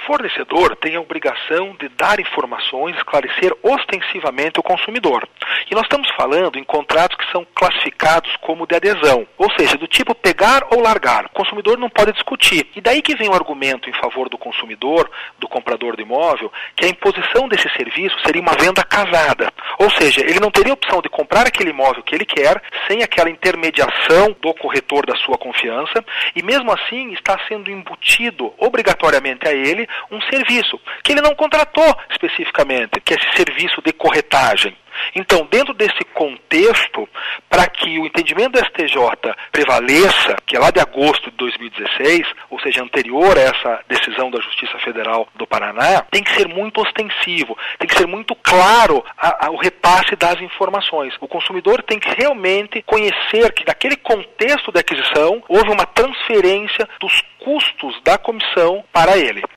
fornecedor tem a obrigação de dar informações, esclarecer ostensivamente o consumidor. E nós estamos falando em contratos que são classificados como de adesão, ou seja, do tipo pegar ou largar. O consumidor não pode discutir. E daí que vem o argumento em favor do consumidor, do comprador do imóvel, que a imposição desse serviço seria uma venda casada. Ou seja, ele não teria opção de comprar aquele imóvel que ele quer, sem aquela intermediação do corretor da sua confiança, e mesmo assim está sendo embutido obrigatoriamente a ele um serviço que ele não contratou especificamente, que é esse serviço de corretagem. Então, dentro desse contexto, para que o entendimento do STJ prevaleça, que é lá de agosto de 2016, ou seja, anterior a essa decisão da Justiça Federal do Paraná, tem que ser muito ostensivo, tem que ser muito claro o repasse das informações. O consumidor tem que realmente conhecer que naquele contexto de aquisição houve uma transferência dos custos da comissão para ele.